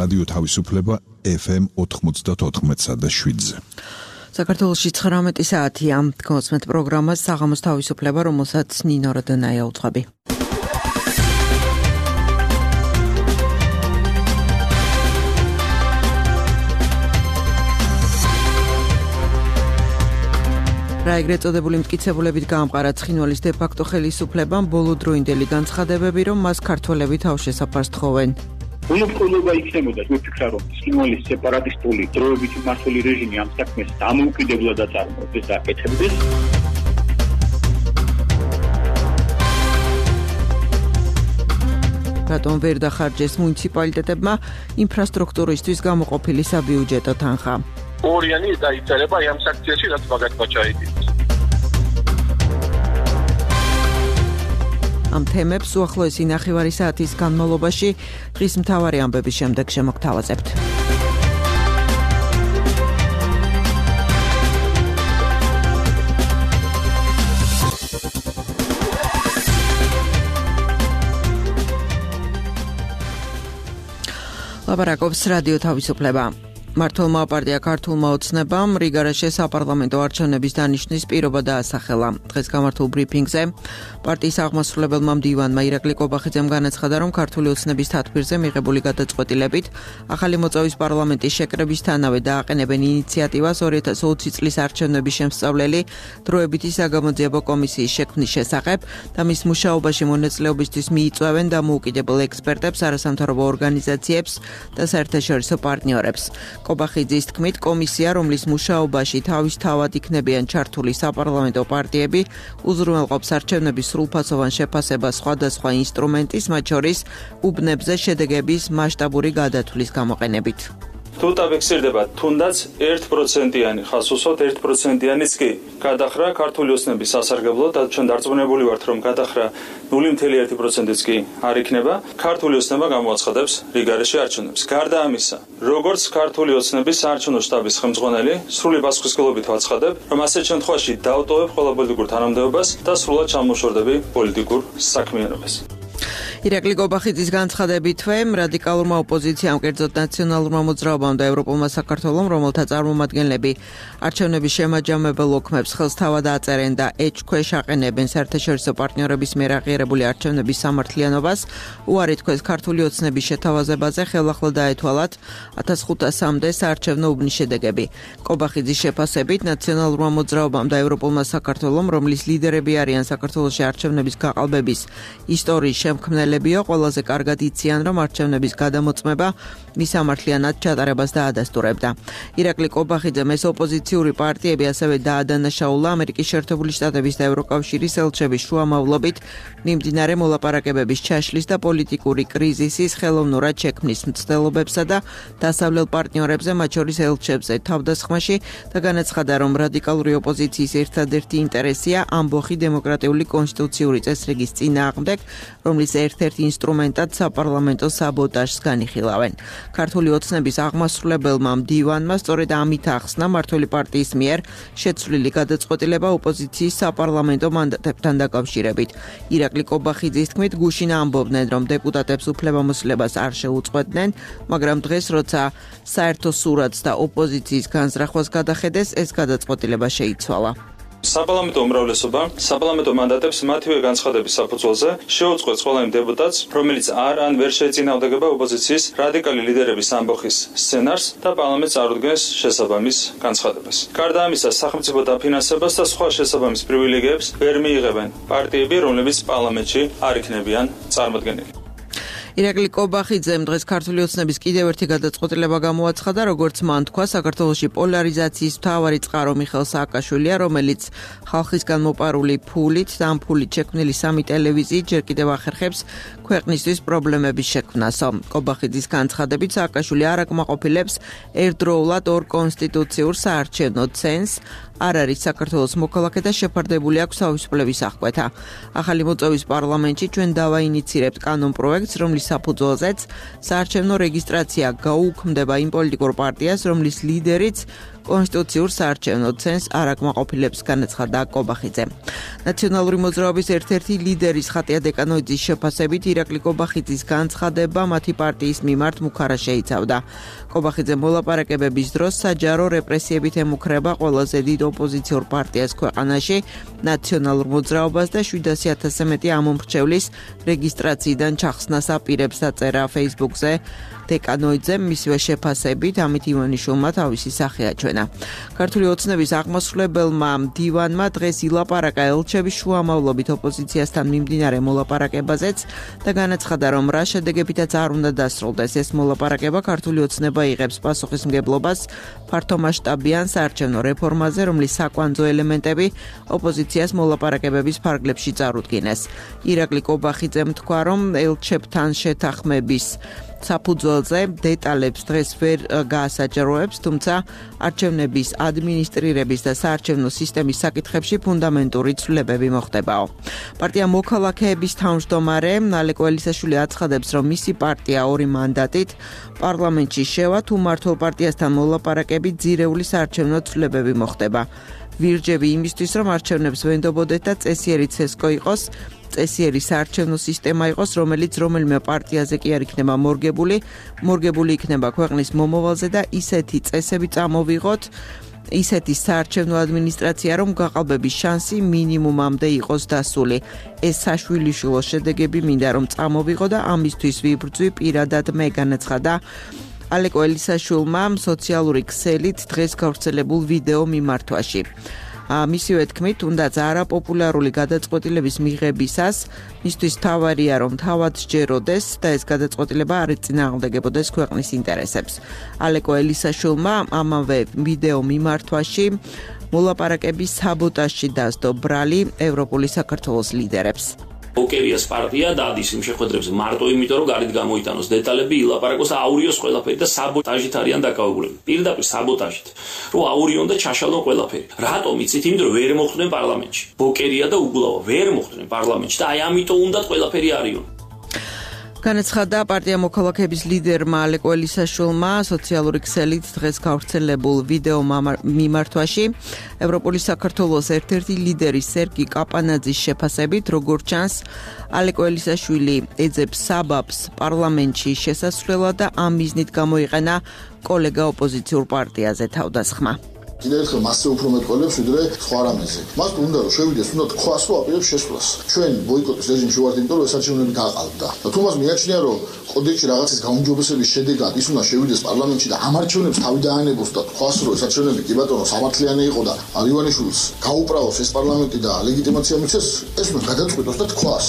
რადიო თავისუფლება FM 94.7-ზე. საქართველოში 19 საათია. გოსმეთ პროგრამას საღამოს თავისუფლება, რომელსაც ნინო როდონაია უძღვები. რა ეგრეთ წოდებული მტკიცებულებით გაამყარა ცხინვალის დე-ფაქტო ხელისუფლებამ ბოლოდროინდელი განცხადებები, რომ მას ქართველები თავშესაფარს თხოვენ. უნებყოლობა იქნებოდა, ვიფიქრა, რომ ცხინვალის სეპარატისტული დროებითი მმართველი რეჟიმი ამ საქმეს დამოუკიდებლად აწარმოებდეს და აკეთებდეს. რატომ ვერ დახარჯეს მუნიციპალიტეტებმა ინფრასტრუქტურისთვის გამოყოფილი საბიუჯეტო თანხა? ორიანი დაიწერება ამ საქციაში, რაც მაგათმა ჩაიდით. ამ თემებს უახლოესი ნახევარი საათის განმავლობაში დღის მთავარი ამბების შემდეგ შემოგთავაზებთ. ლაპარაკობს რადიო თავისუფლება. მართლმა პარტია ქართულმა ოცნებამ რიგარეშე საპარლამენტო არჩევნების დანიშნვის პირობა დაასახელა. დღეს გამართულ ბრიფინგზე პარტიის აღმასრულებელმა მდივანმა ირაკლი კობახიძემ განაცხადა, რომ ქართული ოცნების თათბირზე მიღებული გადაწყვეტილებით ახალი მოწვევის პარლამენტის შეკრებისთანავე დააყენებენ ინიციატივას 2020 წლის არჩევნების შემსწავლელი დროებითი საგამოძიებო კომისიის შექმნის შესახებ და მის მუშაობაში მონაწილეობისთვის მიიწვევენ დამოუკიდებელ ექსპერტებს, არასამთავრობო ორგანიზაციებს და საერთაშორისო პარტნიორებს. კობახიძის თქმით, კომისია, რომლის მუშაობაში თავისთავად იქნებიან ჩართული საპარლამენტო პარტიები, უზრუნველყოფს არჩევნების სრულფასოვან შეფასებას სხვადასხვა ინსტრუმენტის, მათ შორის უბნებზე შედეგების მასშტაბური გადათვლის გამოყენებით. თუ დაფიქსირდება თუნდაც 1%-იანი ხას უსვათ 1%-იანიც კი გადახრა ქართული ოცნების სასარგებლოდ და ჩვენ დარწმუნებული ვართ, რომ გადახრა 0.1%-იც კი არ იქნება. ქართული ოცნება გამოაცხადებს რიგარეშე არჩევნებს. გარდა ამისა, როგორც ქართული ოცნების საარჩევნო შტაბის ხელმძღვანელი, სრული პასუხისმგებლობით ვაცხადებ, რომ ასეთ შემთხვევაში დავტოვებ ყველა პოლიტიკურ თანამდებობას და სრულად ჩამოვშორდები პოლიტიკურ საქმიანობას. ირაკლი კობახიძის განცხადებითვე რადიკალურმა ოპოზიციამ, კერძოდ ნაციონალურმა მოძრაობამ და ევროპულმა საქართველომ, რომელთა წარმომადგენლები არჩევნების შემაჯამებელ ოქმებს ხელს თავად აწერენ და ეჭქვეშ აყენებენ საერთაშორისო პარტნიორების მიერ აღიარებული არჩევნების სამართლიანობას, უარი თქვეს ქართული ოცნების შეთავაზებაზე, ხელახლა დაეთვალათ 1500-მდე საარჩევნო უბნის შედეგები. კობახიძის შეფასებით, ნაციონალურმა მოძრაობამ და ევროპულმა საქართველომ, რომლის ლიდერები არიან საქართველოში არჩევნების გაყალბების ისტორიის შემქმნელები, ყველაზე კარგად იციან, რომ არჩევნების გადამოწმება მისამართლიანად ჩატარებას დაადასტურებდა. ირაკლი კობახიძემ ეს ოპოზიციური პარტიები ასევე დაადანაშაულა ამერიკის შეერთებული შტატების და ევროკავშირის ელჩების შუამავლობით მიმდინარე მოლაპარაკებების ჩაშლის და პოლიტიკური კრიზისის ხელოვნურად შექმნის მცდელობებსა და დასავლელ პარტნიორებზე, მათ შორის ელჩებზე თავდასხმაში და განაცხადა, რომ რადიკალური ოპოზიციის ერთადერთი ინტერესია ამბოხი დემოკრატიული კონსტიტუციური წესრიგის წინააღმდეგ, რომლის ერთ-ერთ ინსტრუმენტად საპარლამენტო საბოტაჟს განიხილავენ. ქართული ოცნების აღმასრულებელმა მდივანმა სწორედ ამით ახსნა მმართველი პარტიის მიერ შეცვლილი გადაწყვეტილება ოპოზიციის საპარლამენტო მანდატებთან დაკავშირებით. ირაკლი კობახიძის თქმით, გუშინ ამბობდნენ, რომ დეპუტატებს უფლებამოსილებას არ შეუწყვეტდნენ, მაგრამ დღეს, როცა საერთო სურათს და ოპოზიციის განზრახვას გადახედეს, ეს გადაწყვეტილება შეიცვალა. საპარლამენტო უმრავლესობა საპარლამენტო მანდატებს მათივე განცხადების საფუძველზე შეუწყვეტს ყველა იმ დეპუტატს, რომელიც არ ან ვერ შეეწინააღმდეგება ოპოზიციის რადიკალი ლიდერების ამბოხის სცენარს და პარლამენტს არ უდგენს შესაბამის განცხადებას. გარდა ამისა, სახელმწიფო დაფინანსებას და სხვა შესაბამის პრივილეგიებს ვერ მიიღებენ პარტიები, რომლებიც პარლამენტში არ იქნებიან წარმოდგენილი. ირაკლი კობახიძემ დღეს ქართული ოცნების კიდევ ერთი გადაწყვეტილება გამოაცხადა, როგორც მან თქვა, საქართველოში პოლარიზაციის მთავარი წყარო მიხეილ სააკაშვილია, რომელიც ხალხისგან მოპარული ფულით და ამ ფულით შექმნილი 3 ტელევიზიით ჯერ კიდევ ახერხებს ქვეყნისთვის პრობლემების შექმნასო. კობახიძის განცხადებით, სააკაშვილი არ აკმაყოფილებს ერთდროულად ორ კონსტიტუციურ საარჩევნო ცენს, არ არის საქართველოს მოქალაქე და შეფარდებული აქვს თავისუფლების აღკვეთა. ახალი მოწვევის პარლამენტში ჩვენ დავაინიცირებთ კანონპროექტს, რომლის განხილვის საფუძველზეც საარჩევნო რეგისტრაცია გაუქმდება იმ პოლიტიკურ პარტიას, რომლის ლიდერიც კონსტიტუციურ საარჩევნო ცენს არ აკმაყოფილებს, განაცხადა კობახიძე. ნაციონალური მოძრაობის ერთ-ერთი ლიდერის ხატია დეკანოიძის შეფასებით ირაკლი კობახიძის განცხადება მათი პარტიის მიმართ მუქარა შეიცავდა. კობახიძე მოლაპარაკებების დროს საჯარო რეპრესიებით ემუქრება ყველაზე დიდ ოპოზიციურ პარტიას ქვეყანაში, ნაციონალურ მოძრაობას და 700,000-ზე მეტი ამომრჩევლის რეგისტრაციიდან ჩახსნას აპირებს, დაწერა Facebook-ზე დეკანოიძემ მისივე შეფასებით, ამით ივანიშვილმა თავისი სახე აჩვენა. ქართული ოცნების აღმასრულებელმა მდივანმა დღეს ილაპარაკა ელჩების შუამავლობით ოპოზიციასთან მიმდინარე მოლაპარაკებაზეც და განაცხადა, რომ რა შედეგებითაც არ უნდა დასრულდეს ეს მოლაპარაკება, ქართული ოცნება იღებს პასუხისმგებლობას ფართომასშტაბიან საარჩევნო რეფორმაზე, რომლის საკვანძო ელემენტები ოპოზიციას მოლაპარაკებების ფარგლებში წარუდგინეს. ირაკლი კობახიძემ თქვა, რომ ელჩებთან შეთანხმების საფუძველზე დეტალებს დღეს ვერ გაასაჭიროებს, თუმცა არჩევნების ადმინისტრირების და საარჩევნო სისტემის საკითხებში ფუნდამენტური ცვლილებები მოხდებაო. პარტია მოქალაქეების თავმჯდომარე ალეკო ელისაშვილი აცხადებს, რომ მისი პარტია 2 მანდატით პარლამენტში შევა, თუ მმართველ პარტიასთან მოლაპარაკები ძირეული საარჩევნო ცვლილებები მოხდება. ვირჯები იმისთვის, რომ არჩევნებს ვენდობოდეთ და წესიერი ცესკო იყოს, წესიერი საარჩევნო სისტემა იყოს, რომელიც რომელიმე პარტიაზე კი არ იქნება მორგებული იქნება ქვეყნის მომავალზე და ისეთი წესები წამოვიღოთ, ისეთი საარჩევნო ადმინისტრაცია, რომ გაყალბების შანსი მინიმუმამდე იყოს დასული. ეს საშვილიშვილო შედეგები მინდა რომ წამოვიღო და ამისთვის ვიბრძვი პირადად მე, განაცხადა ალეკო ელისაშვილმა სოციალური ქსელით დღეს გავრცელებულ ვიდეო მიმართვაში. მისივე თქმით, თუნდაც არაპოპულარული გადაწყვეტილების მიღებისას მისთვის თავარია, რომ თავად სჯეროდეს და ეს გადაწყვეტილება არ ეწინააღმდეგებოდეს ქვეყნის ინტერესებს. ალეკო ელისაშვილმა ამავე ვიდეო მიმართვაში მოლაპარაკების საბოტაჟში დასდო ბრალი ევროპული საქართველოს ლიდერებს. ოკერიას პარტია დადის იმ შეხვედრებს მარტო იმიტომ, რომ გარეთ გამოიტანოს დეტალები, ილაპარაკოს და აურიოს ყველაფერი და საბოტაჟით არიან დაკავებულები. პირდაპირ საბოტაჟით. რომ აურიონ და ჩაშალონ ყველაფერი. რატომ იცით? იმიტომ, რომ ვერ მოხვდნენ პარლამენტში. ოკერია და უგულავა ვერ მოხვდნენ პარლამენტში და აი ამიტომ უნდათ ყველაფერი არიონ. განაცხადა პარტია მოქალაქეების ლიდერმა ალეკო ელისაშვილმა სოციალური ქსელით დღეს გავრცელებულ ვიდეო მიმართვაში. ევროპული საქართველოს ერთ-ერთი ლიდერი სერგი კაპანაძის შეფასებით, როგორც ჩანს, ალეკო ელისაშვილი ეძებს საბაბს პარლამენტში შესასვლელად და ამ მიზნით გამოიყენა კოლეგა ოპოზიციურ პარტიაზე თავდასხმა. კიდევ ერთხელ მასზე უფრო მეტყოლებს ვიდრე სხვა რამეზე. მას უნდა რომ შევიდეს, უნდა თქვას, რომ აპირებს შესვლას. ჩვენ ბოიკოტის რეჟიმში ვართ, იმიტომ რომ ეს არჩევნები გაყალბდა. და თუ მას მიაჩნია, რომ კოდექსში რაღაცის გაუმჯობესების შედეგად ის უნდა შევიდეს პარლამენტში და ამ არჩევნებს თავი დაანებოს და თქვას, რომ ეს არჩევნები კი ბატონო სამართლიანი იყო და არივანიშვილს გაუправოს ეს პარლამენტი და ლეგიტიმაცია მიცეს, ეს უნდა გადაწყვიტოს და თქვას.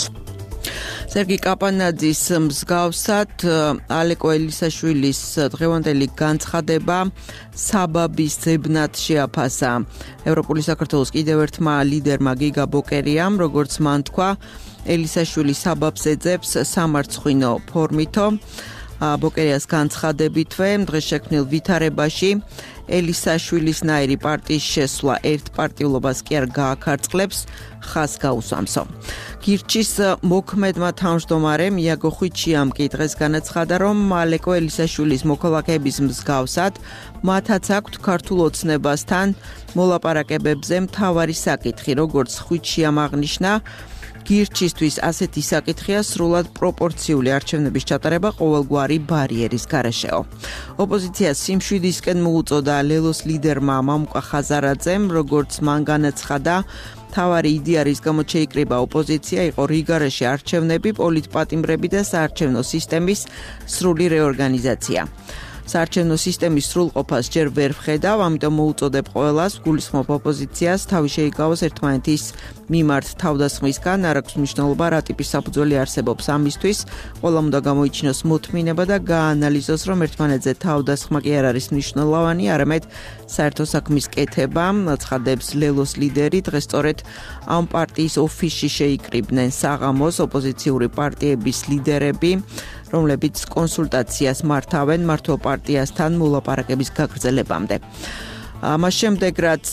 სერგი კაპანაძის მსგავსად ალეკო ელისაშვილის დღევანდელი განცხადება საბაბის ძებნად შეაფასა ევროპული საქართველოს კიდევ ერთმა ლიდერმა გიგა ბოკერიამ, როგორც მან თქვა, ელისაშვილი საბაბს ეძებს სამარცხვინო ფორმითო. ბოკერიას განცხადებითვე დღეს შექმნილ ვითარებაში ელისაშვილის ნაირი პარტიის შესვლა ერთპარტიულობას კი არ გააქარწყლებს, ხაზს გაუსვამსო. გირჩის მოქმედმა თავმჯდომარემ იაგო ხვიჩიამ კი დღეს განაცხადა, რომ ალეკო ელისაშვილის მოქალაქეების მსგავსად მათაც აქვთ ქართულ ოცნებასთან მოლაპარაკებებზე მთავარი საკითხი, როგორც ხვიჩიამ აღნიშნა, გირჩისთვის ასეთი საკითხია სრულად პროპორციული არჩევნების ჩატარება ყოველგვარი ბარიერის გარეშეო. ოპოზიციას სიმშვიდისკენ მოუწოდა ლელოს ლიდერმა მამუკა ხაზარაძემ, როგორც მან განაცხადა, მთავარი იდეა, რის გამოც შეიკრიბა ოპოზიცია, იყო რიგარეში არჩევნები, პოლიტპატიმრები და საარჩევნო სისტემის სრული რეორგანიზაცია. საარჩევნო სისტემის სრულყოფას ჯერ ვერ ვხედავ, ამიტომ მოუწოდებ ყველას, გულისხმობ ოპოზიციას, თავი შეიკავოს ერთმანეთის მიმართ თავდასხმისგან, არ აქვს მნიშვნელობა რა ტიპის საფუძველი არსებობს ამისთვის, ყველამ უნდა გამოიჩინოს მოთმინება და გაანალიზოს, რომ ერთმანეთზე თავდასხმა კი არ არის მნიშვნელოვანი, არამედ საერთო საქმის კეთება, ცხადებს ლელოს ლიდერი, დღეს სწორედ ამ პარტიის ოფისში შეიკრიბნენ საღამოს ოპოზიციური პარტიების ლიდერები, რომლებიც კონსულტაციას მართავენ მმართველ პარტიასთან მოლაპარაკების გაგრძელებამდე. მას შემდეგ, რაც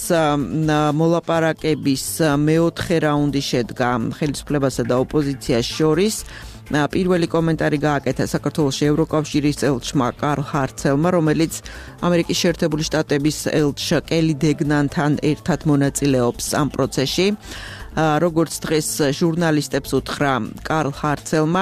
მოლაპარაკების მეოთხე რაუნდი შედგა ხელისუფლებასა და ოპოზიციას შორის, პირველი კომენტარი გააკეთა საქართველოს ევროკავშირის ელჩმა კარლ ჰარცელმა, რომელიც ამერიკის შეერთებული შტატების ელჩ კელი დეგნანთან ერთად მონაწილეობს ამ პროცესში. როგორც დღეს ჟურნალისტებს უთხრა კარლ ჰარცელმა,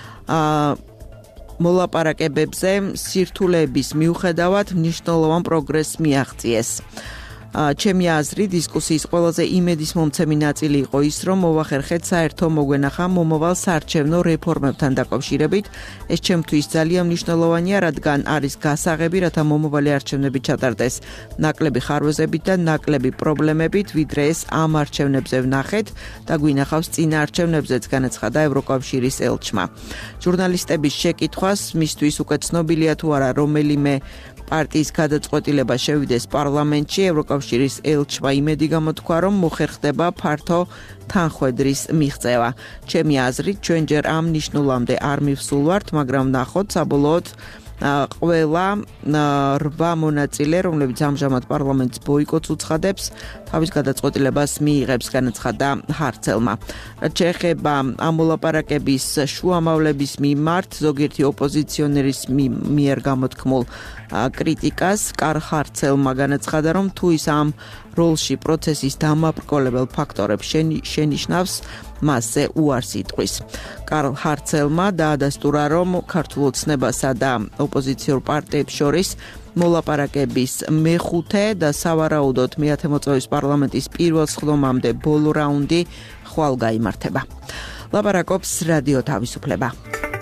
მოლაპარაკებებზე სირთულეების მიუხედავად მნიშვნელოვან პროგრესს მიაღწიეს. ჩემი აზრი დისკუსიის ყველაზე იმედის მომცემი ნაწილი იყო ის, რომ მოვახერხეთ საერთო მოგვენახა მომავალ საარჩევნო რეფორმებთან დაკავშირებით. ეს ჩემთვის ძალიან მნიშვნელოვანია, რადგან არის გასაღები, რათა მომავალი არჩევნები ჩატარდეს ნაკლები ხარვეზებით და ნაკლები პრობლემებით, ვიდრე ეს ამ არჩევნებზე ვნახეთ და გვინახავს წინა არჩევნებზეც, განაცხადა ევროკავშირის ელჩმა. ჟურნალისტების შეკითხვას, მისთვის უკვე ცნობილია თუ არა რომელიმე პარტიის გადაწყვეტილება შევიდეს პარლამენტში, ევროკავშირის ელჩმა იმედი გამოთქვა, რომ მოხერხდება ფართო თანხვედრის მიღწევა. ჩემი აზრით, ჩვენ ჯერ ამ ნიშნულამდე არ მივსულვართ, მაგრამ ვნახოთ საბოლოოდ ყველა 8 მონაწილე, რომლებიც ამჟამად პარლამენტს ბოიკოტს უცხადებს, თავის გადაწყვეტილებას მიიღებს, განაცხადა ჰარცელმა. რაც შეეხება ამ მოლაპარაკების შუამავლების მიმართ ზოგიერთი ოპოზიციონერის მიერ გამოთქმულ კრიტიკას, კარლ ჰარცელმა განაცხადა, რომ თუ ის ამ როლში პროცესის დამაბრკოლებელ ფაქტორებს შენიშნავს, მასზე უარს იტყვის. კარლ ჰარცელმა დაადასტურა, რომ ქართულ ოცნებასა და ოპოზიციურ პარტიებს შორის მოლაპარაკების მეხუთე და სავარაუდოდ მე-10 მოწვევის პარლამენტის პირველ სხდომამდე ბოლო რაუნდი ხვალ გაიმართება. ლაპარაკობს რადიო თავისუფლება.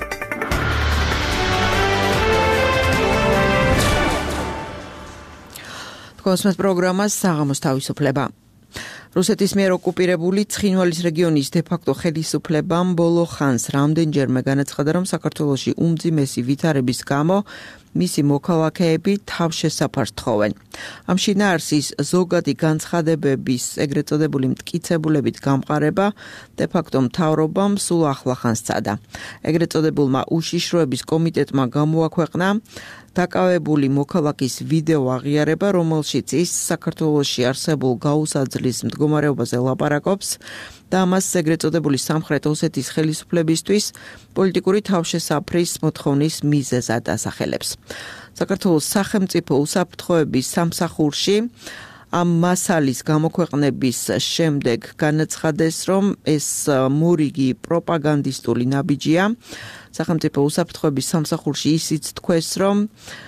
კოსმოს პროგრამას საღამოს თავისუფლება. რუსეთის მიერ ოკუპირებული ცხინვალის რეგიონის დე-ფაქტო ხელისუფლებამ ბოლო ხანს რამდენჯერმე განაცხადა, რომ საქართველოში უმძიმესი ვითარების გამო მისი მოქალაქეები თავშესაფარს თხოვენ. ამ შინაარსის ზოგადი განცხადებების ეგრეთ წოდებული მტკიცებულებით გამყარება დე-ფაქტო მთავრობამ სულ ახლახანს სცადა. ეგრეთ წოდებულმა უშიშროების კომიტეტმა გამოაქვეყნა დაკავებული მოქალაქის ვიდეო აღიარება, რომელშიც ის საქართველოში არსებულ გაუსაძლის მდგომარეობაზე ლაპარაკობს და ამას ეგრეთ წოდებული სამხრეთ ოსეთის ხელისუფლებისთვის პოლიტიკური თავშესაფრის მოთხოვნის მიზეზად ასახელებს. საქართველოს სახელმწიფო უსაფრთხოების სამსახურში ამ მასალის გამოქვეყნების შემდეგ განაცხადეს, რომ ეს მორიგი პროპაგანდისტული ნაბიჯია. სახელმწიფო უსაფრთხოების სამსახურში ისიც თქვეს, რომ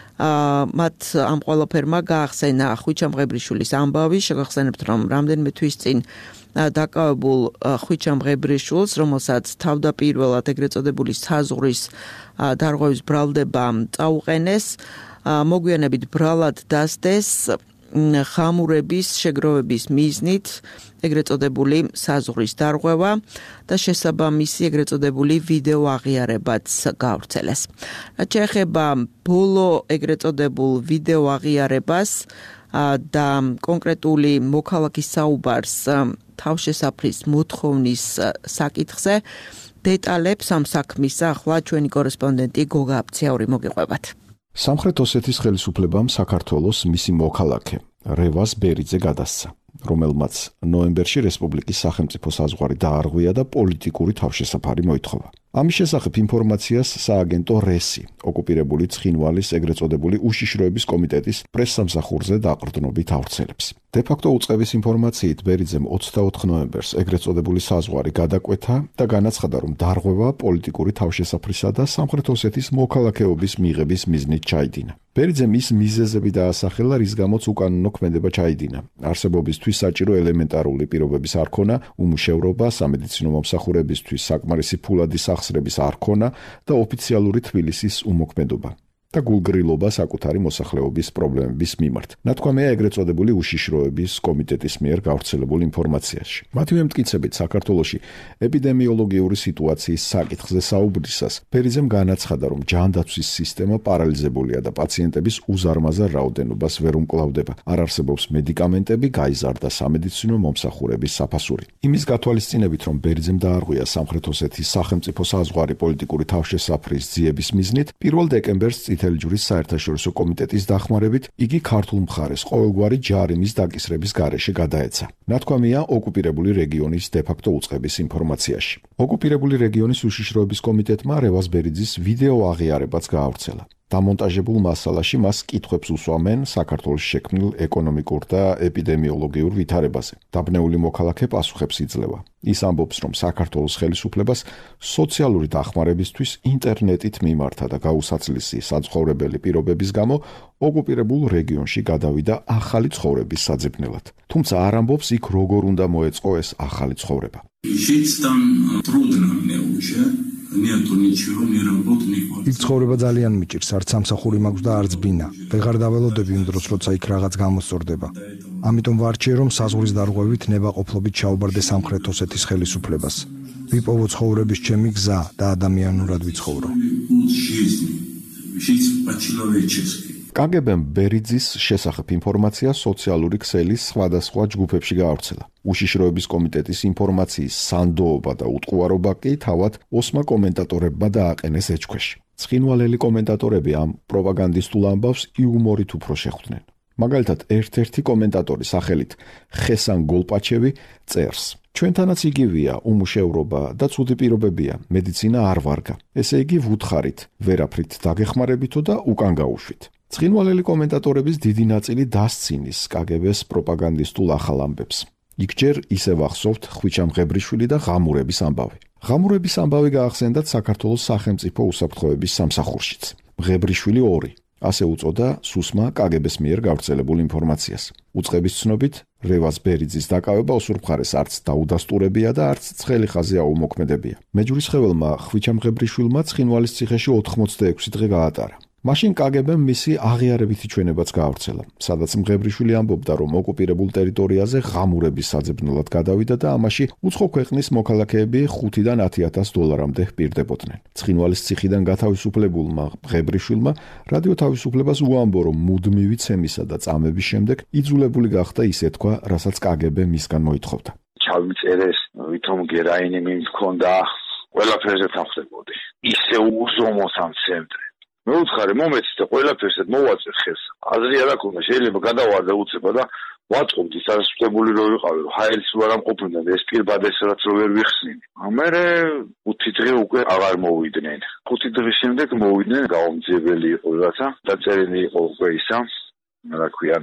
მათ ამ ყველაფერმა გაახსენა ხვიჩა მღებრიშვილის ამბავი. შეგახსენებთ, რომ რამდენიმე თვის წინ დაკავებულ ხვიჩა მღებრიშვილს, რომელსაც თავდაპირველად ეგრეთ წოდებული საზღვრის დარღვევის ბრალდება წაუყენეს, მოგვიანებით ბრალად დასდეს ხამურების შეგროვების მიზნით ეგრეთ წოდებული საზღვრის დარღვევა და შესაბამისი ეგრეთ წოდებული ვიდეო აღიარებაც გავრცელეს. რაც შეეხება ბოლო ეგრეთ წოდებულ ვიდეო აღიარებას და კონკრეტული მოქალაქის საუბარს თავშესაფრის მოთხოვნის საკითხზე, დეტალებს ამ საქმის ახლა ჩვენი კორესპონდენტი გოგა აბციური მოგიყვებათ. სამხრეთ ოსეთის ხელისუფლებამ საქართველოს მისი მოქალაქე რევაზ ბერიძე გადასცა, რომელმაც ნოემბერში რესპუბლიკის სახელმწიფო საზღვარი დაარღვია და პოლიტიკური თავშესაფარი მოითხოვა. ამის შესახებ ინფორმაციას სააგენტო რესი, ოკუპირებული ცხინვალის ეგრეთ წოდებული უშიშროების კომიტეტის პრესსამსახურზე დაყრდნობით ავრცელებს. დე-ფაქტო უწყების ინფორმაციით ბერიძემ 24 ნოემბერს ეგრეთ წოდებული საზღვარი გადაკვეთა და განაცხადა, რომ დარღვევა პოლიტიკური თავშესაფრისა და სამხრეთ ოსეთის მოქალაქეობის მიღების მიზნით ჩაიდინა. ბერიძემ ის მიზეზები დაასახელა, რის გამოც უკანონო ქმედება ჩაიდინა. არსებობისთვის საჭირო ელემენტარული პირობების არ ქონა, უმუშევრობა, სამედიცინო მომსახურებისთვის საკმარისი ფულადის ახსრების არ ქონა და ოფიციალური თბილისის უმოქმედობა და გულგრილობა საკუთარი მოსახლეობის პრობლემების მიმართ. ნათქვამია ეგრეთ წოდებული უშიშროების კომიტეტის მიერ გავრცელებულ ინფორმაციაში. მათივე მტკიცებით, საქართველოში ეპიდემიოლოგიური სიტუაციის საკითხზე საუბრისას ბერიძემ განაცხადა, რომ ჯანდაცვის სისტემა პარალიზებულია და პაციენტების უზარმაზარ რაოდენობას ვერ უმკლავდება. არ არსებობს მედიკამენტები, გაიზარდა სამედიცინო მომსახურების საფასური. იმის გათვალისწინებით, რომ ბერიძემ დაარღვია სამხრეთ ოსეთის სახელმწიფო საზღვარი პოლიტიკური თავშესაფრის ძიების მიზნით, 1 დეკემბერს წითელი ჯვრის საერთაშორისო კომიტეტის დახმარებით იგი ქართულ მხარეს ყოველგვარი ჯარიმის დაკისრების გარეშე გადაეცა. ნათქვამია ოკუპირებული რეგიონის დე-ფაქტო უწყების ინფორმაციაში. ოკუპირებული რეგიონის უშიშროების კომიტეტმა რევაზ ბერიძის ვიდეო აღიარებაც გაავრცელა. დამონტაჟებულ მასალაში მას კითხვებს უსვამენ საქართველოს შექმნილ ეკონომიკურ და ეპიდემიოლოგიურ ვითარებაზე. დაბნეული მოქალაქე პასუხებს იძლევა. ის ამბობს, რომ საქართველოს ხელისუფლებას სოციალური დახმარებისთვის ინტერნეტით მიმართა და გაუსაცლისი საცხოვრებელი პირობების გამო ოკუპირებულ რეგიონში გადავიდა ახალი ცხოვრების საძებნელად. თუმცა არ ამბობს იქ როგორ უნდა მოეწყო ეს ახალი ცხოვრება. იქ ცხოვრება ძალიან მიჭირს, არც სამსახური მაქვს და არც ბინა. ვეღარ დაველოდები იმ დროს, როცა იქ რაღაც გამოსწორდება. ამიტომ ვარჩიე, რომ საზღვრის დარღვევით ნებაყოფლობით ჩაუბარდე სამხრეთ ოსეთის ხელისუფლებას. ვიპოვო ცხოვრების ჩემი გზა და ადამიანურად ვიცხოვრო. კგბ-მ ბერიძის შესახებ ინფორმაცია სოციალური ქსელის სხვადასხვა ჯგუფებში გაავრცელა. უშიშროების კომიტეტის ინფორმაციის სანდოობა და უტყუარობა კი თავად ოსმა კომენტატორებმა დააყენეს ეჭქვეში. ცხინვალელი კომენტატორები ამ პროპაგანდისტულ ამბავს იუმორით უფრო შეხვდნენ. მაგალითად, ერთ-ერთი კომენტატორი სახელით ხესან გოლპაჩევი წერს: ჩვენთანაც იგივეა, უმუშევრობა და ცუდი პირობებია, მედიცინა არ ვარგა. ესე იგი ვუთხარით, ვერაფრით დაგეხმარებითო და უკან გაუშვით. ცხინვალელი კომენტატორების დიდი ნაწილი დასცინის კგბ-ს პროპაგანდისტულ ახალ ამბებს. იქ ჯერ ისევ ახსოვთ ხვიჩამ ღებრიშვილი და ღამურების ამბავი. ღამურების ამბავი გაახსენდათ საქართველოს სახელმწიფო უსაფრთხოების სამსახურშიც. ღებრიშვილი 2. ასე უწოდა სუსმა კგბ-ს მიერ გავრცელებულ ინფორმაციას. უწყების ცნობით, რევაზ ბერიძის დაკავება ოსურ მხარეს არც დაუდასტურებია და არც ცხელი ხაზი აუმოქმედებია. მეჯვრისხეველმა ხვიჩამ ღებრიშვილმა ცხინვალის ციხეში 86 დღე გაატარა. მაშინ კგბ-მ მისი აღიარებითი ჩვენებაც გაავრცელა, სადაც მღებრიშვილი ამბობდა, რომ ოკუპირებულ ტერიტორიაზე ღამურების საძებნელად გადავიდა და ამაში უცხო ქვეყნის მოქალაქეები 5-დან 10,000 დოლარამდე ჰპირდებოდნენ. ცხინვალის ციხიდან გათავისუფლებულმა მღებრიშვილმა რადიო თავისუფლებას უამბო, რომ მუდმივი ცემისა და წამების შემდეგ იძულებული გახდა ისე თქვა, რასაც კგბ მისგან მოითხოვდა. ჩავიწერეს, ვითომ გერაინი მიმქონდა, ყველაფერზე თავხდებოდი. ისე უზომოს ამ ცენტრში მე უთხარი მომეცი და ყველაფერს მოვაწერ ხელს. აზრი არ აქვს, შეიძლება გადავარდა უცება და ვაწყობდი სასწრაფებული რო ვიყავი, რომ ჰაერიც არ ამყოფნა და ეს პირბადესაც რო ვერ ვიხსნინე. ამერე 5 დღე უკვე აღარ მოვიდნენ. 5 დღის შემდეგ მოვიდნენ, გაუმძიებელი იყო რაცა, დაწერილი იყო უკვე ისა, რა ქვიან,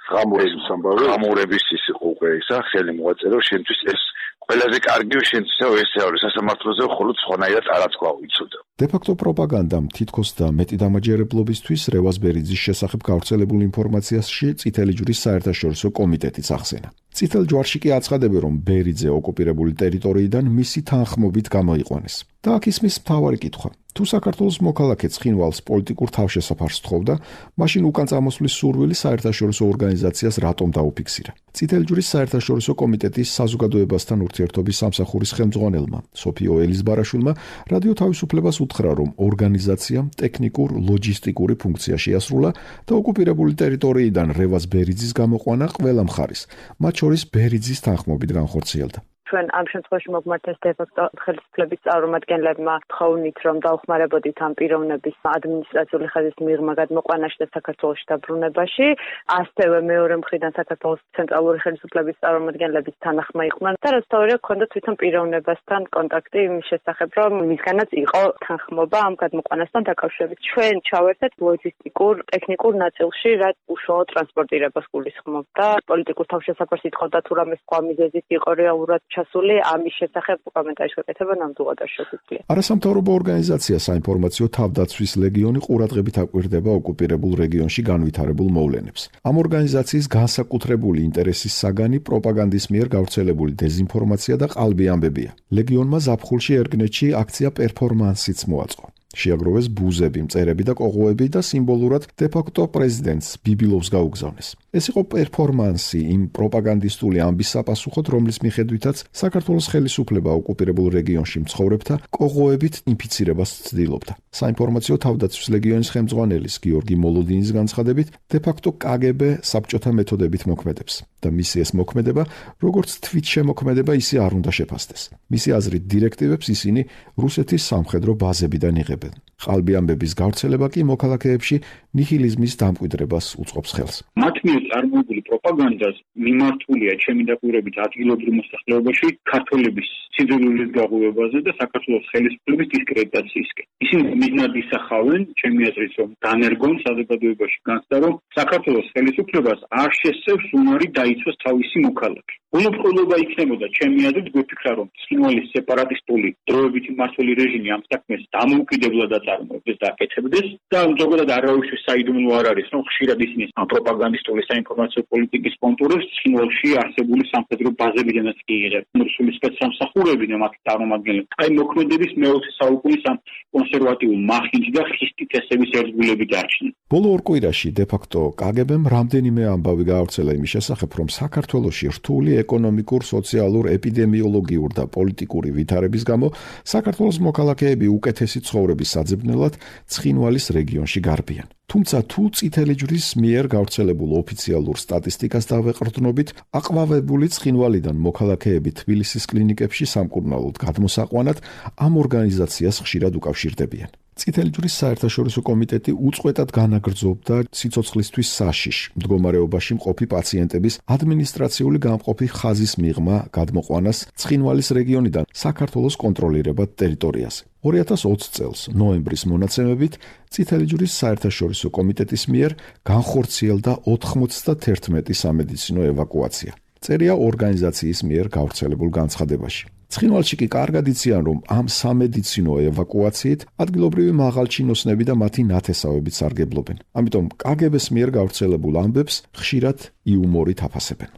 ღამურების ის იყო უკვე ისა, ხელი მოვაწერო, შენთვის ეს ყველაზე კარგი შენცისო ესე არის სასამართლოზე ხოლო სხვანაირად არაცქვა ვიცოდე. დე-ფაქტო პროპაგანდამ თითქოს და მეტი დამაჯერებლობისთვის რევაზ ბერიძის შესახებ გავრცელებულ ინფორმაციაში წითელი ჯვრის საერთაშორისო კომიტეტიც ახსენა. წითელ ჯვარში კი აცხადებენ, რომ ბერიძე ოკუპირებული ტერიტორიიდან მისი თანხმობით გამოიყვანეს. და აქ ისმის მთავარი კითხვა: თუ საქართველოს მოქალაქე ცხინვალს პოლიტიკურ თავშესაფარს თხოვდა, მაშინ უკან წამოსვლის სურვილი საერთაშორისო ორგანიზაციას რატომ დაუფიქსირა? წითელი ჯვრის საერთაშორისო კომიტეტის საზოგადოებასთან ურთიერთობის სამსახურის ხელმძღვანელმა სოფიო ელიზბარაშვილმა რადიო თავისუფლებას უთხრა, რომ ორგანიზაციამ ტექნიკურ-ლოჯისტიკური ფუნქცია შეასრულა და ოკუპირებული ტერიტორიიდან რევაზ ბერიძის გამოყვანა ყველა მხარის, მათ შორის ბერიძის თანხმობით განხორციელდა. ჩვენ ამ შემთხვევაში მოგმართეს დე-ფაქტო ხელისუფლების წარმომადგენლებმა თხოვნით, რომ დაუხმარებოდით ამ პიროვნების ადმინისტრაციული ხაზის მიღმა გადმოყვანაში და საქართველოში დაბრუნებაში. ასევე მეორე მხრიდან საქართველოს ცენტრალური ხელისუფლების წარმომადგენლების თანახმა იყვნენ და რაც თავია ქონდა თვითონ პიროვნებასთან კონტაქტი იმის შესახებ, რომ მისგანაც იყო თანხმობა ამ გადმოყვანასთან დაკავშირებით. ჩვენ ჩავერთეთ ლოჯისტიკურ, ტექნიკურ ნაწილში, რაც უშუალო ტრანსპორტირებას გულისხმობდა. პოლიტიკურ თავშესაფარს ითხოვდა თუ რამე სხვა მიზეზით იყო რეალურად ჩასული, ამის შესახებ კომენტარის გაკეთება ნამდვილად არ შეგვიძლია. არასამთავრობო ორგანიზაცია საინფორმაციო თავდაცვის ლეგიონი ყურადღებით აკვირდება ოკუპირებულ რეგიონში განვითარებულ მოვლენებს. ამ ორგანიზაციის განსაკუთრებული ინტერესის საგანი პროპაგანდის მიერ გავრცელებული დეზინფორმაცია და ყალბი ამბებია. ლეგიონმა ზაფხულში ერგნეთში აქცია პერფორმანსიც მოაწყო. შეაგროვეს ბუზები, მწერები და კოღოები და სიმბოლურად დე-ფაქტო პრეზიდენტს ბიბილოვს გაუგზავნეს. ეს იყო პერფორმანსი იმ პროპაგანდისტული ამბის საპასუხოდ, რომლის მიხედვითაც საქართველოს ხელისუფლება ოკუპირებულ რეგიონში მცხოვრებთა კოღოებით ინფიცირებას ცდილობდა. საინფორმაციო თავდაცვის ლეგიონის ხელმძღვანელის გიორგი მოლოდინის განცხადებით, დე-ფაქტო კგბ საბჭოთა მეთოდებით მოქმედებს და მისი ეს მოქმედება, როგორც თვითშემოქმედება, ისე არ უნდა შეფასდეს. მისი აზრით, დირექტივებს ისინი რუსეთის სამხედრო ბაზებიდან იღებენ. ყალბი ამბების გავრცელება კი მოქალაქეებში ნიჰილიზმის დამკვიდრებას უწყობს ხელს. მათ მიერ წარმოებული პროპაგანდას მიმართულია ჩემი დაკვირვებით ადგილობრივ მოსახლეობაში ქართველების სიძულვილის გაღვივებაზე და საქართველოს ხელისუფლების დისკრედიტაციისკენ. ისინი მიზნად ისახავენ, ჩემი აზრით, რომ განერგონ საზოგადოებაში განცდა, რომ საქართველოს ხელისუფლებას არ შესწევს უნარი დაიცვას თავისი მოქალაქე. მონოპოლობა იქნებოდა, ჩემი აზრით, გვეფიქრა, რომ ცხინვალის სეპარატისტული დროებითი მმართველი რეჟიმი ამ საქმეს დამოუკიდებლად აწარმოებდეს და აკეთებდეს და ზოგადად არავისთვის საიდუმლო არ არის, რომ ხშირად ისინი პროპაგანდისტული საინფორმაციო პოლიტიკის კონტურებს ცხინვალში არსებული სამხედრო ბაზებიდანაც კი იღებენ. რუსული სპეცსამსახურები და მათი წარმომადგენლები აი მოქმედების მე-20 საუკუნის ამ კონსერვატიულ მახინჯ და ხისტი თესების ერთგულები დარჩნენ. ბოლო ორ კვირაში დე-ფაქტო კგბ-მ რამდენიმე ამბავი გაავრცელა იმის შესახებ, რომ საქართველოში რთული ეკონომიკურ, სოციალურ, ეპიდემიოლოგიურ და პოლიტიკური ვითარების გამო საქართველოს მოქალაქეები უკეთესი ცხოვრების საძებნელად ცხინვალის რეგიონში გარბიან. თუმცა თუ წითელი ჯვრის მიერ გავრცელებულ ოფიციალურ სტატისტიკას დავეყრდნობით, აყვავებული ცხინვალიდან მოქალაქეები თბილისის კლინიკებში სამკურნალოდ გადმოსაყვანად ამ ორგანიზაციას ხშირად უკავშირდებიან. წითელი ჯვრის საერთაშორისო კომიტეტი უწყვეტად განაგრძობდა სიცოცხლისთვის საშიშ მდგომარეობაში მყოფი პაციენტების ადმინისტრაციული გამყოფი ხაზის მიღმა გადმოყვანას ცხინვალის რეგიონიდან საქართველოს კონტროლირებად ტერიტორიაზე. 2020 წელს ნოემბრის მონაცემებით წითელი ჯვრის საერთაშორისო კომიტეტის მიერ განხორციელდა 91 სამედიცინო ევაკუაცია. წერია ორგანიზაციის მიერ გავრცელებულ განცხადებაში. ცხინვალში კი კარგად იციან, რომ ამ სამედიცინო ევაკუაციით ადგილობრივი მაღალჩინოსნები და მათი ნათესავებით სარგებლობენ. ამიტომ კგბ-ს მიერ გავრცელებულ ამბებს ხშირად იუმორით აფასებენ.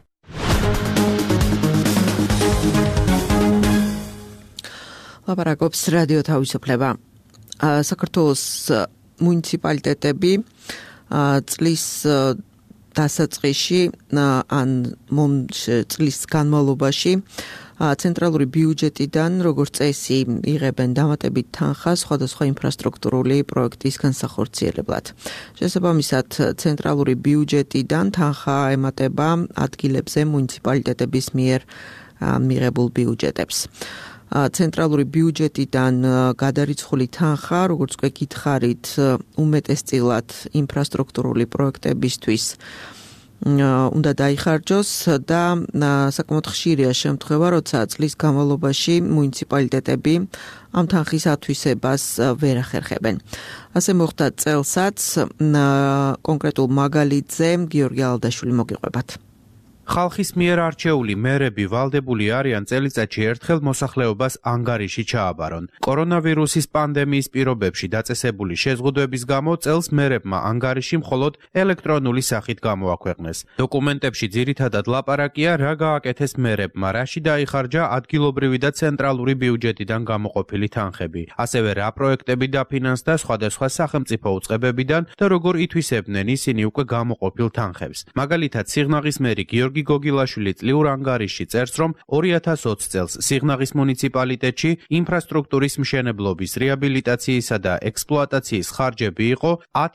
ლაპარაკობს რადიო თავისუფლება. საქართველოს მუნიციპალიტეტები წლის დასაწყისში ან წლის განმავლობაში ცენტრალური ბიუჯეტიდან როგორც წესი იღებენ დამატებით თანხას სხვადასხვა ინფრასტრუქტურული პროექტის განსახორციელებლად. შესაბამისად, ცენტრალური ბიუჯეტიდან თანხა ემატება ადგილებზე მუნიციპალიტეტების მიერ მიღებულ ბიუჯეტებს. ცენტრალური ბიუჯეტიდან გადარიცხული თანხა, როგორც უკვე გითხარით, უმეტესწილად ინფრასტრუქტურული პროექტებისთვის უნდა დაიხარჯოს და საკმაოდ ხშირია შემთხვევა, როცა წლის განმავლობაში მუნიციპალიტეტები ამ თანხის ათვისებას ვერ ახერხებენ. ასე მოხდა წელსაც, კონკრეტულ მაგალითზე გიორგი ალდაშვილი მოგიყვებათ. ხალხის მიერ არჩეული მერები ვალდებული არიან წელიწადში ერთხელ მოსახლეობას ანგარიში ჩააბარონ. კორონავირუსის პანდემიის პირობებში დაწესებული შეზღუდვების გამო წელს მერებმა ანგარიში მხოლოდ ელექტრონული სახით გამოაქვეყნეს. დოკუმენტებში ძირითადად ლაპარაკია, რა გააკეთეს მერებმა, რაში დაიხარჯა ადგილობრივი და ცენტრალური ბიუჯეტიდან გამოყოფილი თანხები. ასევე რა პროექტები დაფინანსდა სხვადასხვა სახელმწიფო უწყებებიდან და როგორ ითვისებდნენ ისინი უკვე გამოყოფილ თანხებს. მაგალითად, სიღნაღის მერი გიორგი გოგილაშვილი წლიურ ანგარიშში წერს, რომ 2020 წელს სიღნაღის მუნიციპალიტეტში ინფრასტრუქტურის მშენებლობის, რეაბილიტაციისა და ექსპლუატაციის ხარჯები იყო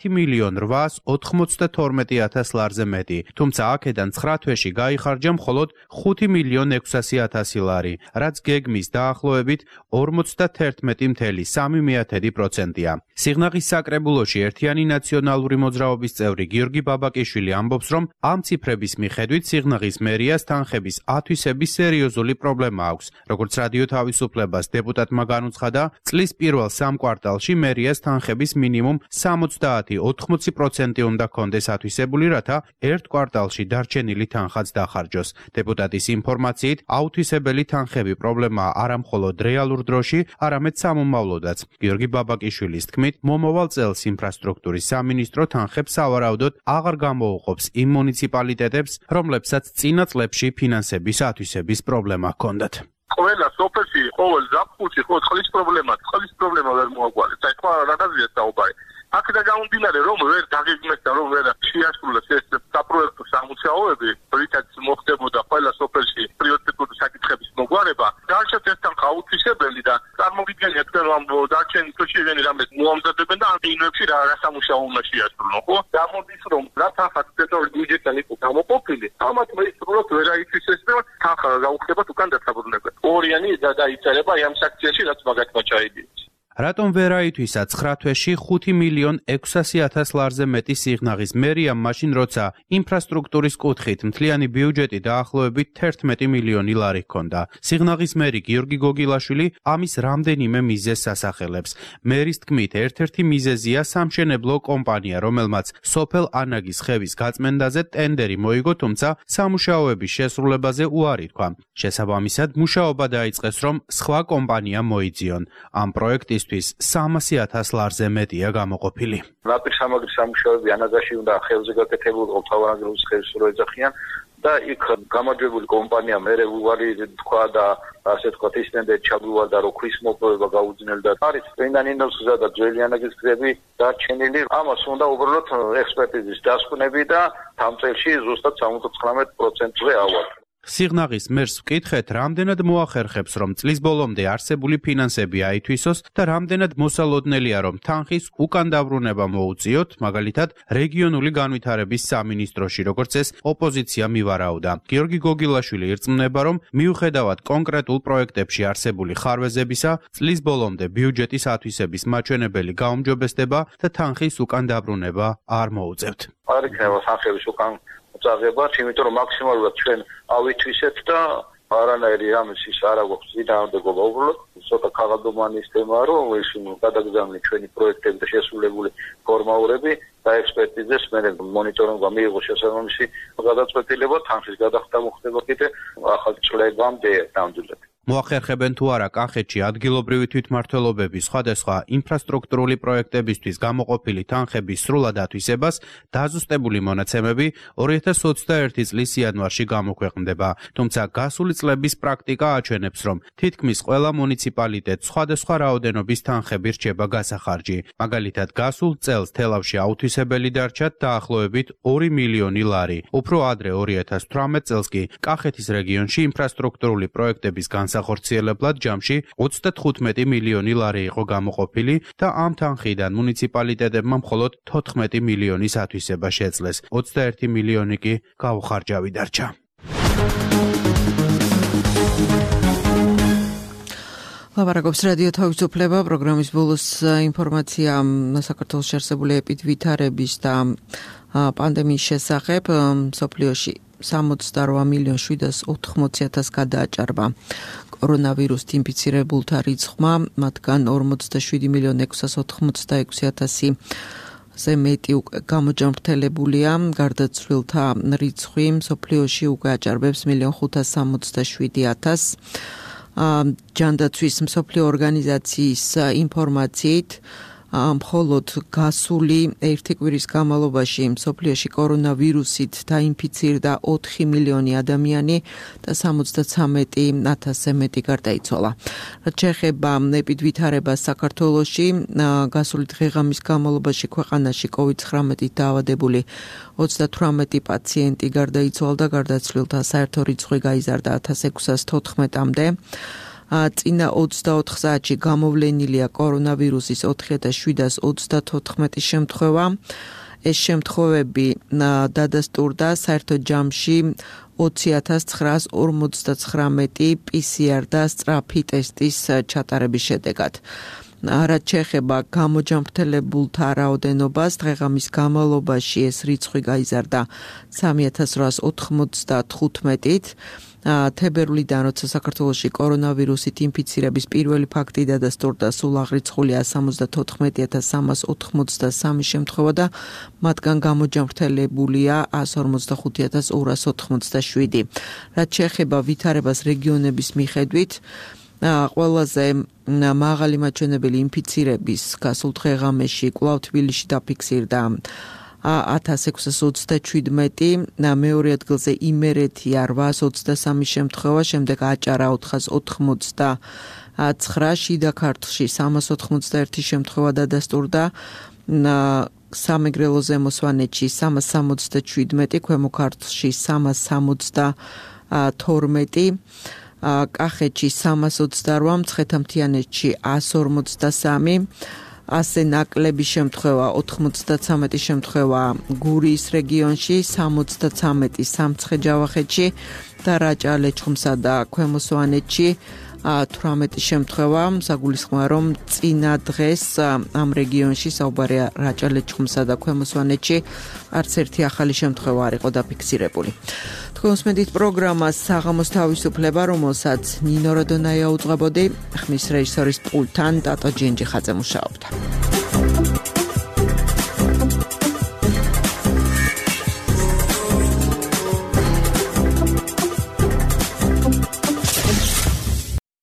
10.892.000 ლარზე მეტი, თუმცა აქედან 9 თვეში გაიხარჯა მხოლოდ 5.600.000 ლარი, რაც გეგმის დაახლოებით 51.3%-ია. სიღნაღის საკრებულოში ერთიანი ნაციონალური მოძრაობის წევრი გიორგი ბაბაკიშვილი ამბობს, რომ ამ ციფრების მიხედვით სიღნაღის მერიას თანხების ათვისების სერიოზული პრობლემა აქვს. როგორც რადიო თავისუფლებას დეპუტატმა განუცხადა, წლის პირველ 3 კვარტალში მერიას თანხების მინიმუმ 70-80% უნდა კონდეს ათვისებული, რათა ერთ კვარტალში დარჩენილი თანხაც დახარჯოს. დეპუტატის ინფორმაციით, აუთვისებელი თანხები პრობლემაა არა მხოლოდ რეალურ დროში, არამედ სამომავლოდაც. გიორგი ბაბაკიშვილის თქმით, მომავალ წელს ინფრასტრუქტურის სამინისტრო თანხებს სავარაუდოდ აღარ გამოუყოფს იმ მუნიციპალიტეტებს, რომლებსაც წინა წლებში ფინანსების ათვისების პრობლემა ჰქონდათ. ყველა სოფელში ყოველ ზაფხულში წყლის პრობლემა ვერ მოაგვარებს. აი სხვა რაღაცია საუბარი. აქედან გამომდინარე, რომ ვერ დაგეგმეს და რომ ვერ შეასრულეს ეს საპროექტო სამუშაოები, რითაც მოხდებოდა ყველა სოფელში პრიორიტეტული საკითხების მოგვარება, დარჩათ ეს თანხა აუთვისებელი და წარმოგიდგენიათ, რომ დარჩენილ თვეში ვენი რამეს მოამზადებენ და ამ ინვებში რა სამუშაო უნდა შეასრულონ, ხო? გამოდის, რომ რა თანხა ცენტრალური ბიუჯეტიდან იყო გამოყოფილი, ამათ მეცნიერულად ვერ აითვისეს და თანხა გაუხდებათ უკან დაწაბრუნებად. ორიანი და დაიწერება ამ საქციაში, რაც მაგათმა ჩაიდიეს. რატომ ვერ აითვისა 9 თვეში 5.600.000 ლარზე მეტი სიღნაღის მერიამ მაშინ როცა ინფრასტრუქტურის კუთხით მთლიანი ბიუჯეტი დაახლოებით 11 მილიონი ლარი ჰქონდა. სიღნაღის მერი გიორგი გოგილაშვილი ამის რამდენიმე მიზეზს ასახელებს. მერის თქმით, ერთ-ერთი მიზეზია სამშენებლო კომპანია, რომელმაც სოფელ ანაგის ხევის გაწმენდაზე ტენდერი მოიგო, თუმცა სამუშაოების შესრულებაზე უარი თქვა. შესაბამისად, მუშაობა დაიწყეს, რომ სხვა კომპანია მოიძიონ. ამ პროექტისთვის 300.000 ლარზე მეტია გამოყოფილი. ნაპირსამაგრის სამუშაოები ანაგაში უნდა ხევზე გაკეთებულ ოლთავანაგროვის ხევს რო ეძახიან და იქ გამარჯვებული კომპანია მერე უარი თქვა და ასე თქვა ისნდე ჩაგვივალდა რომ ქვის მოპოვება გაუძნელდა. არის პენდანინოს გზა და ძველი ანაგის გზები დარჩენილი. ამას უნდა უბრალოდ ექსპერტიზის დასკვნები და ამ წელში ზუსტად 79%-ზე ავარდა. სიღნაღის მერს ვკითხეთ, რამდენად მოახერხებს, რომ წლის ბოლომდე არსებული ფინანსები აითვისოს და რამდენად მოსალოდნელია, რომ თანხის უკან დაბრუნება მოუწიოთ, მაგალითად, რეგიონული განვითარების სამინისტროში, როგორც ეს ოპოზიცია მივარაუდა. გიორგი გოგილაშვილი ირწმუნება, რომ მიუხედავად კონკრეტულ პროექტებში არსებული ხარვეზებისა, წლის ბოლომდე ბიუჯეტის ათვისების მაჩვენებელი გაუმჯობესდება და თანხის უკან დაბრუნება არ მოუწევთ. არ იქნება თანხების უკან წაღება, იმიტომ რომ მაქსიმალურად ჩვენ ავითვისეთ და არანაირი ამის ის არ აქვს ძინააღმდეგობა უბრალოდ ცოტა ქაღალდოვანის თემაა, რომ ის გადაგზავნილი ჩვენი პროექტები და შესრულებული ფორმაურები და ექსპერტიზეს მერე მონიტორინგმა მიიღო შესაბამისი გადაწყვეტილება თანხის გადახდა მოხდება კიდე ახალ წლებამდე ნამდვილად. მოახერხებენ თუ არა კახეთში ადგილობრივი თვითმმართველობების სხვადასხვა ინფრასტრუქტურული პროექტებისთვის გამოყოფილი თანხების სრულად ათვისებას, დაზუსტებული მონაცემები 2021 წლის იანვარში გამოქვეყნდება. თუმცა გასული წლების პრაქტიკა აჩვენებს, რომ თითქმის ყველა მუნიციპალიტეტს სხვადასხვა რაოდენობის თანხები რჩება გასახარჯი. მაგალითად, გასულ წელს თელავში აუთვისებელი დარჩა დაახლოებით 2 მილიონი ლარი. უფრო ადრე 2018 წელს კი კახეთის რეგიონში ინფრასტრუქტურული პროექტების განსახორციელებლად ჯამში 35 მილიონი ლარი იყო გამოყოფილი და ამ თანხიდან მუნიციპალიტეტებმა მხოლოდ 14 მილიონის ათვისება შეძლეს. 21 მილიონი კი გაუხარჯავი დარჩა. ლაპარაკობს რადიო თავისუფლება, პროგრამის ბოლოს ინფორმაცია საქართველოს არსებული ეპიდვითარების და პანდემიის შესახებ. მსოფლიოში 68,780,000 გადააჭარბა კორონავირუსით ინფიცირებულთა რიცხვმა, მათგან 47,686,000-ზე მეტი გამოჯანმრთელებულია. გარდაცვლილთა რიცხვი მსოფლიოში უკვე აჭარბებს 1,567,000. ჯანდაცვის მსოფლიო ორგანიზაციის ინფორმაციით მხოლოდ გასული ერთი კვირის განმავლობაში მსოფლიოში კორონავირუსით დაინფიცირდა 4 მილიონი ადამიანი და 73,000-ზე მეტი გარდაიცვალა. რაც შეეხება ეპიდვითარებას საქართველოში, გასული დღე-ღამის განმავლობაში ქვეყანაში COVID-19-ით დაავადებული 38 პაციენტი გარდაიცვალა და გარდაცვლილთა საერთო რიცხვი გაიზარდა 1614-მდე. წინა 24 საათში გამოვლენილია კორონავირუსის 4734 შემთხვევა. ეს შემთხვევები დადასტურდა საერთო ჯამში 20,959 PCR და სწრაფი ტესტის ჩატარების შედეგად. რაც შეეხება გამოჯანმრთელებულთა რაოდენობას, დღე-ღამის განმავლობაში ეს რიცხვი გაიზარდა 3895-ით. თებერვლიდან, როცა საქართველოში კორონავირუსით ინფიცირების პირველი ფაქტი დადასტურდა, სულ აღრიცხულია 74,383 შემთხვევა და მათგან გამოჯანმრთელებულია 145,287. რაც შეეხება ვითარებას რეგიონების მიხედვით, ყველაზე მაღალი მაჩვენებელი ინფიცირების გასულ დღე-ღამეში კვლავ თბილისში დაფიქსირდა 1627, მეორე ადგილზე იმერეთი 823 შემთხვევა, შემდეგ აჭარა 489, შიდა ქართლში 391 შემთხვევა დადასტურდა, სამეგრელო ზემო სვანეთში 367, ქვემო ქართლში 362, კახეთში 328, მცხეთა-მთიანეთში 153, ასე ნაკლები შემთხვევა 93 შემთხვევა გურიის რეგიონში, 73 სამცხე-ჯავახეთში და რაჭა-ლეჩხუმსა და ქვემო სვანეთში, 18 შემთხვევა საგულისხმოა რომ წინა დღეს ამ რეგიონში საუბარია რაჭა-ლეჩხუმსა და ქვემო სვანეთში არც ერთი ახალი შემთხვევა არ იყო დაფიქსირებული. თქვენ უსმენთ პროგრამას საღამოს თავისუფლება, რომელსაც ნინო როდონაია უძღვებოდი, ხმის რეჟისორის პულტთან ტატო ჯენჯიხაძე მუშაობდა.